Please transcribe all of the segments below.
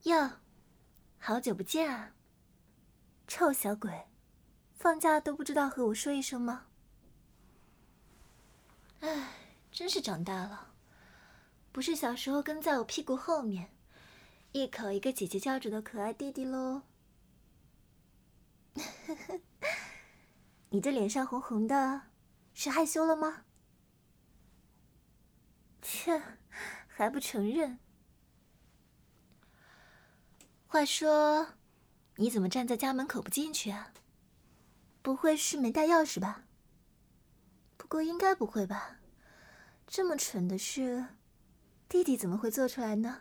哟，好久不见啊！臭小鬼，放假都不知道和我说一声吗？唉，真是长大了，不是小时候跟在我屁股后面，一口一个姐姐叫着的可爱弟弟喽。你这脸上红红的，是害羞了吗？切，还不承认。话说，你怎么站在家门口不进去啊？不会是没带钥匙吧？不过应该不会吧，这么蠢的事，弟弟怎么会做出来呢？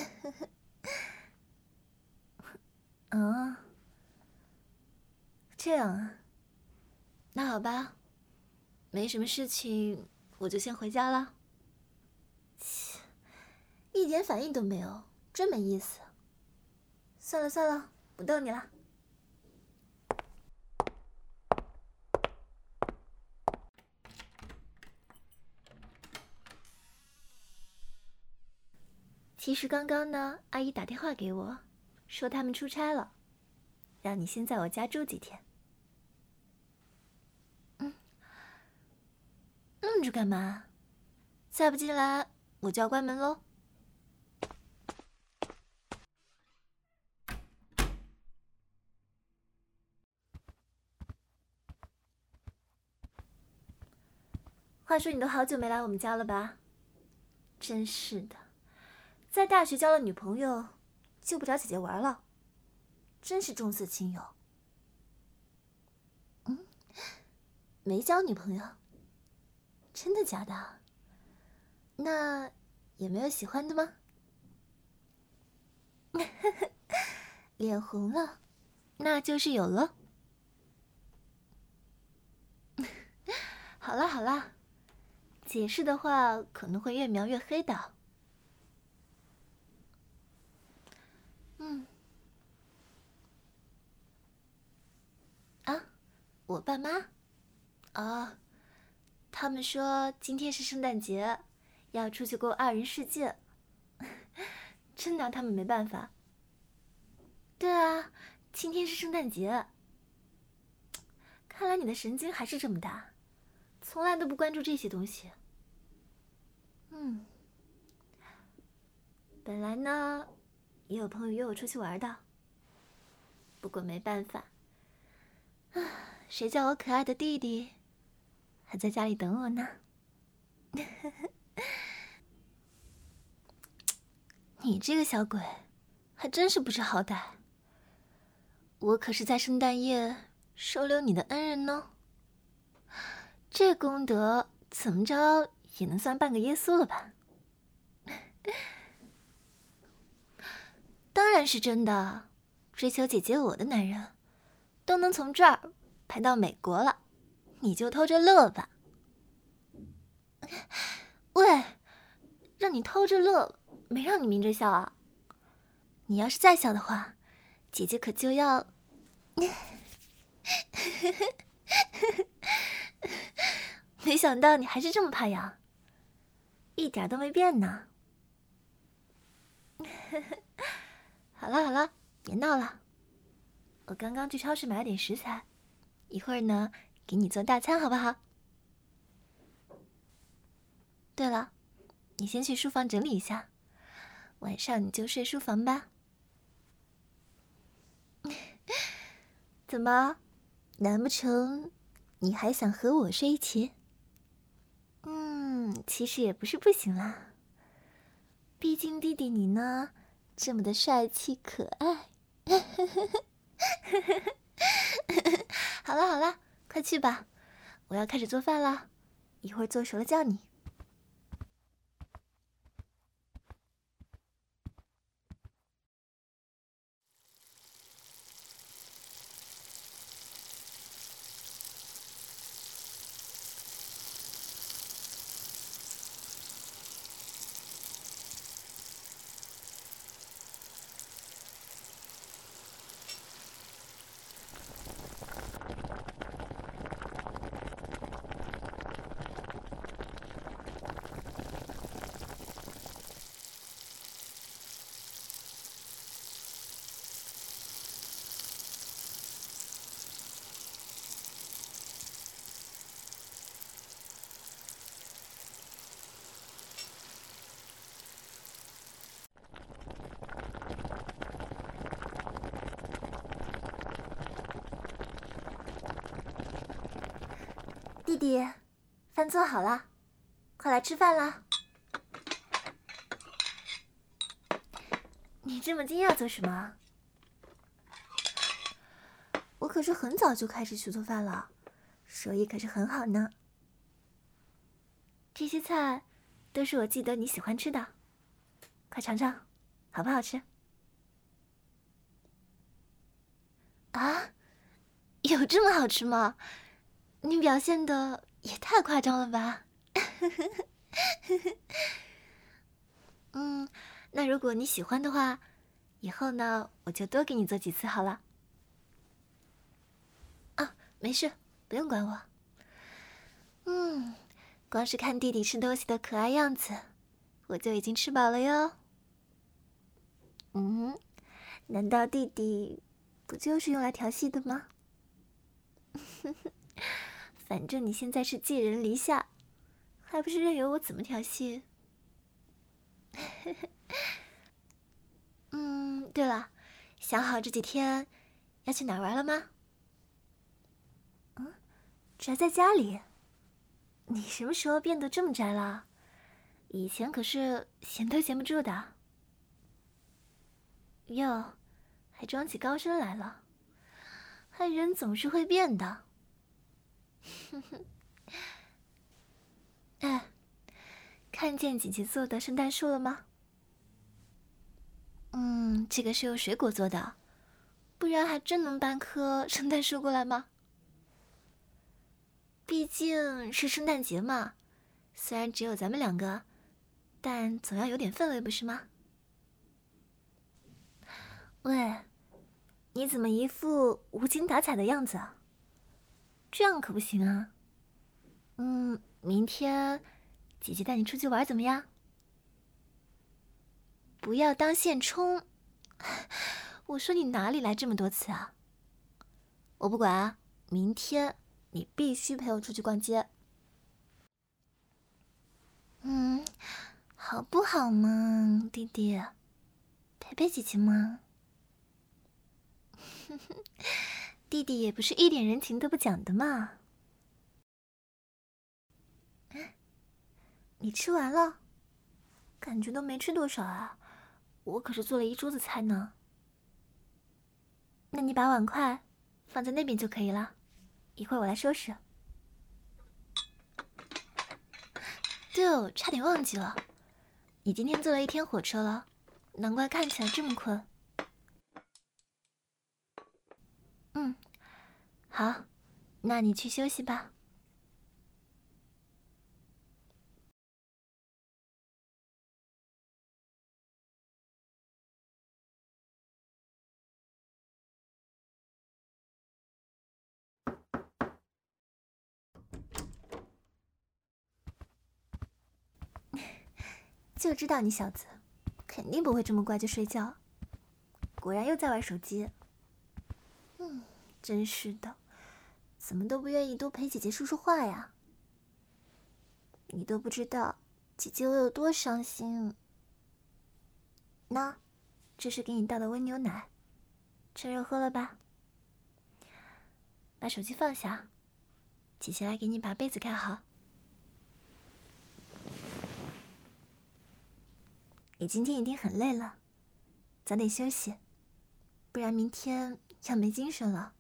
啊，这样啊，那好吧，没什么事情，我就先回家了。切，一点反应都没有，真没意思。算了算了，不逗你了。其实刚刚呢，阿姨打电话给我，说他们出差了，让你先在我家住几天。愣着干嘛？再不进来，我就要关门喽。话说你都好久没来我们家了吧？真是的，在大学交了女朋友，就不找姐姐玩了，真是重色轻友。没交女朋友？真的假的？那也没有喜欢的吗？脸红了，那就是有了。好啦好啦，解释的话可能会越描越黑的。我爸妈？哦，他们说今天是圣诞节，要出去过二人世界，真拿他们没办法。对啊，今天是圣诞节。看来你的神经还是这么大，从来都不关注这些东西。本来呢，也有朋友约我出去玩的，不过没办法，谁叫我可爱的弟弟还在家里等我呢？你这个小鬼，还真是不知好歹。我可是在圣诞夜收留你的恩人呢，这功德怎么着也能算半个耶稣了吧？当然是真的，追求姐姐我的男人，都能从这儿排到美国了，你就偷着乐吧。喂，让你偷着乐，没让你明着笑啊？你要是再笑的话，姐姐可就要……没想到你还是这么怕痒，一点都没变呢。好了好了，别闹了，我刚刚去超市买了点食材，一会儿呢给你做大餐好不好？对了，你先去书房整理一下，晚上你就睡书房吧。怎么，难不成你还想和我睡一起？其实也不是不行啦，毕竟弟弟你呢这么的帅气可爱。好了好了，快去吧，我要开始做饭了，一会儿做熟了叫你。 弟弟，饭做好了，快来吃饭啦！你这么惊讶做什么？我可是很早就开始学做饭了，手艺可是很好呢。这些菜都是我记得你喜欢吃的，快尝尝，好不好吃？啊，有这么好吃吗？你表现的也太夸张了吧！那如果你喜欢的话，以后呢，我就多给你做几次好了。啊，没事，不用管我。光是看弟弟吃东西的可爱样子，我就已经吃饱了哟。难道弟弟不就是用来调戏的吗？反正你现在是寄人篱下，还不是任由我怎么调戏？对了，想好这几天要去哪儿玩了吗？宅在家里？你什么时候变得这么宅了？以前可是闲都闲不住的。哟，还装起高深来了，还人总是会变的。哎，看见姐姐做的圣诞树了吗？这个是用水果做的，不然还真能搬棵圣诞树过来吗？毕竟是圣诞节嘛，虽然只有咱们两个，但总要有点氛围，不是吗？喂，你怎么一副无精打采的样子啊？这样可不行啊。明天姐姐带你出去玩怎么样？不要当现充。我说你哪里来这么多次啊？我不管啊，明天你必须陪我出去逛街。好不好嘛，弟弟，陪陪姐姐嘛。弟弟也不是一点人情都不讲的嘛。你吃完了？感觉都没吃多少啊，我可是做了一桌子菜呢。那你把碗筷放在那边就可以了，一会儿我来收拾。对哦，差点忘记了，你今天坐了一天火车了，难怪看起来这么困。好，那你去休息吧。就知道你小子肯定不会这么乖就睡觉，果然又在玩手机。真是的，怎么都不愿意多陪姐姐说说话呀？你都不知道姐姐我有多伤心。那，这是给你倒的温牛奶，趁热喝了吧。把手机放下，姐姐来给你把被子盖好。你今天一定很累了，早点休息，不然明天要没精神了。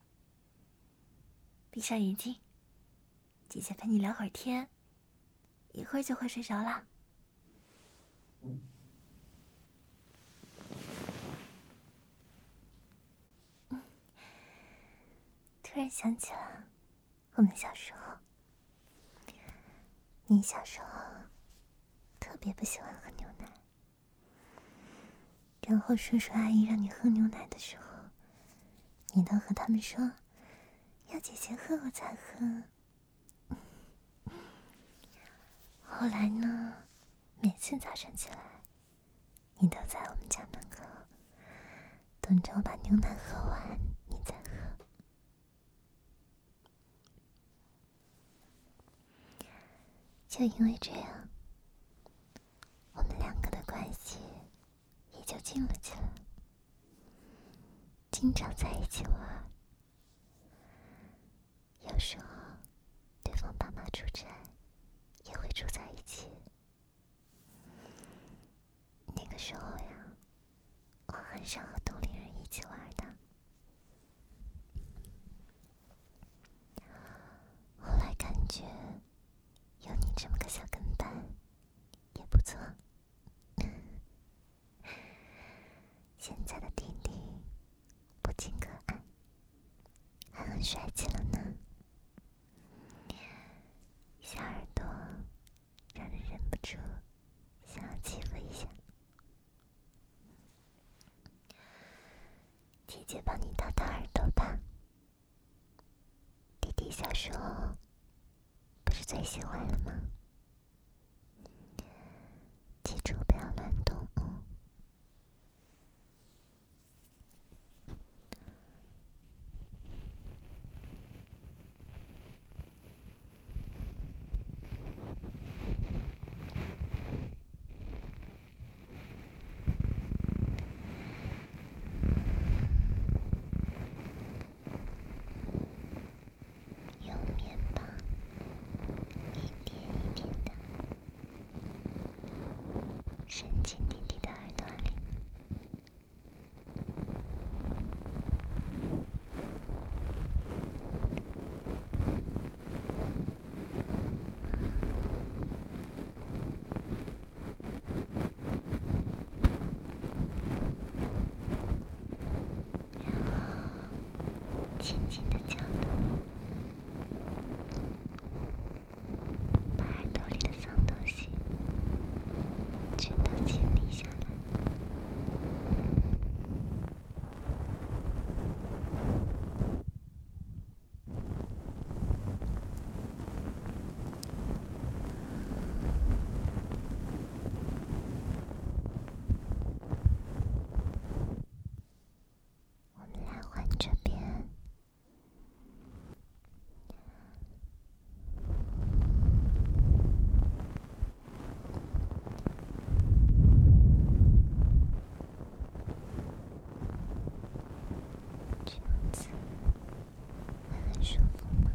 闭上眼睛，姐姐陪你聊会儿天，一会儿就会睡着啦。突然想起了我们小时候，你小时候特别不喜欢喝牛奶，然后叔叔阿姨让你喝牛奶的时候，你都和他们说要姐姐喝我才喝。后来呢，每次早上起来，你都在我们家门口等着我把牛奶喝完，你再喝。就因为这样，我们两个的关系也就近了起来，经常在一起玩。有时候对方出差也会住在一起。那个时候呀，我很少和同龄人一起玩的。后来感觉有你这么个小跟班也不错。现在的弟弟不仅可爱，还很帅气了呢。小耳朵让人忍不住想要欺负一下。姐姐帮你掏掏耳朵吧。弟弟小时候不是最喜欢了吗？记住不要乱动哦。用棉棒一点一点的伸进弟弟的耳朵里。轻轻的角度，把耳朵里的脏东西全都清理下来。我们来换这边。这样子会很舒服吗？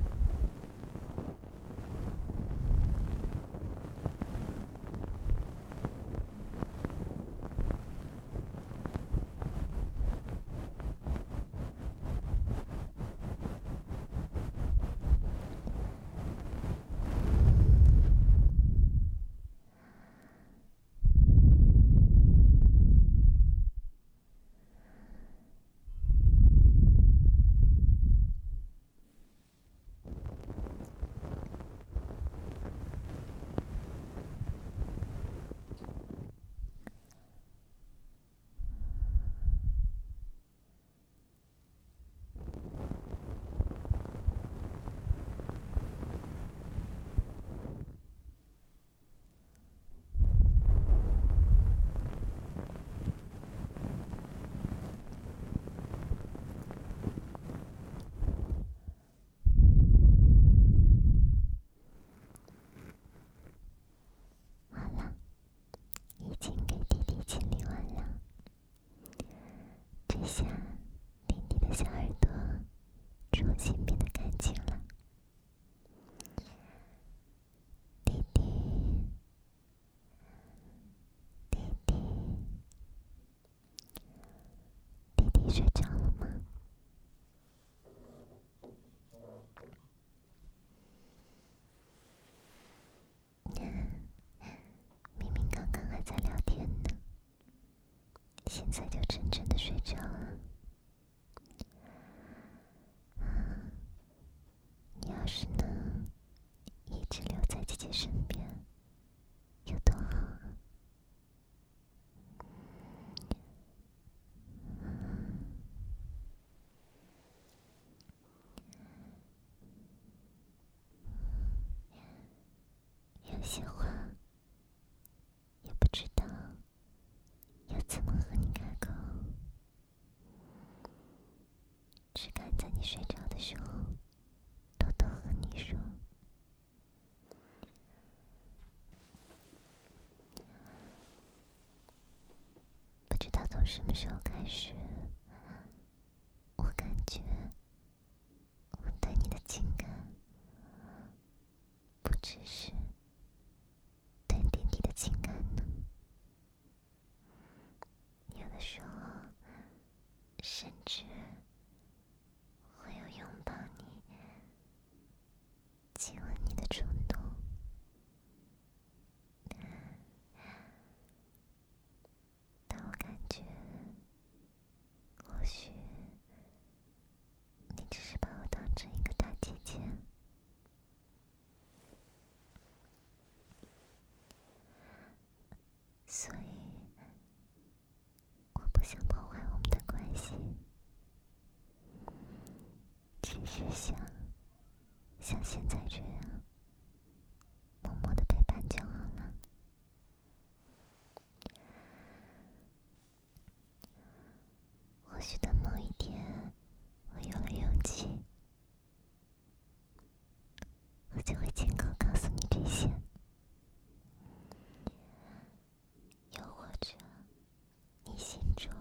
好了，已经给弟弟清理完了。这下弟弟的小耳朵重新变得干净了。弟弟，弟弟，弟弟睡着了吗？明明刚刚还在聊天呢，现在就真正的睡着了。你要是能一直留在姐姐身边，有多好啊！有些话也不知道要怎么和你开口，只敢在你睡着的时候偷偷和你说。不知道从什么时候开始，我感觉我对你的情感不试试对弟弟的情感呢？有的时候甚至会有拥抱你、亲吻你的冲动。但我感觉，或许你只是把我当成一个大姐姐，所以我不想破坏我们的关系，只是像现在这样默默的陪伴就好了。或许等某一天我有了勇气，我就会亲口告诉你这些。又或者你心中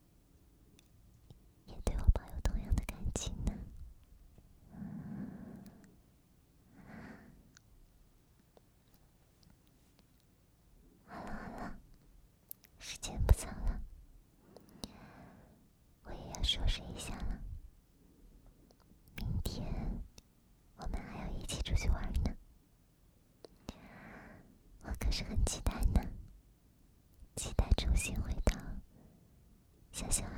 也对我抱有同样的感情呢？好了，时间不早了，我也要收拾一下了。明天我们还要一起出去玩呢，我可是很期待呢，期待重新回到像小孩